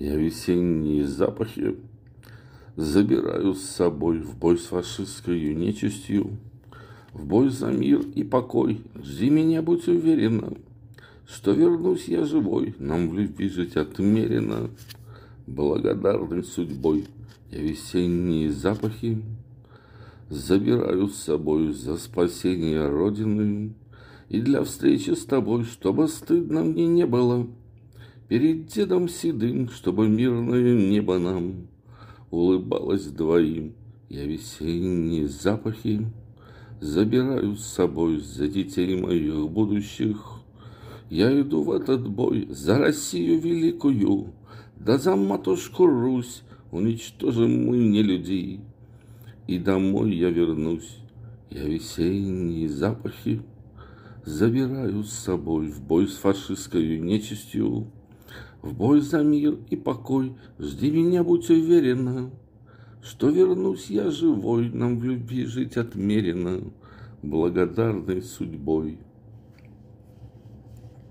Я весенние запахи забираю с собой в бой с фашистской нечистью, в бой за мир и покой. Жди меня, будь уверена, что вернусь я живой, нам в любви жить отмерено. Благодарный судьбой я весенние запахи забираю с собой за спасение Родины и для встречи с тобой, чтобы стыдно мне не было. Перед дедом седым, чтобы мирное небо нам улыбалось двоим. Я весенние запахи забираю с собой за детей моих будущих. Я иду в этот бой за Россию великую, да за матушку Русь уничтожим мы не людей. И домой я вернусь. Я весенние запахи забираю с собой в бой с фашистской нечистью, в бой за мир и покой. Жди меня, будь уверена, что вернусь я живой, нам в любви жить отмерено, благодарной судьбой.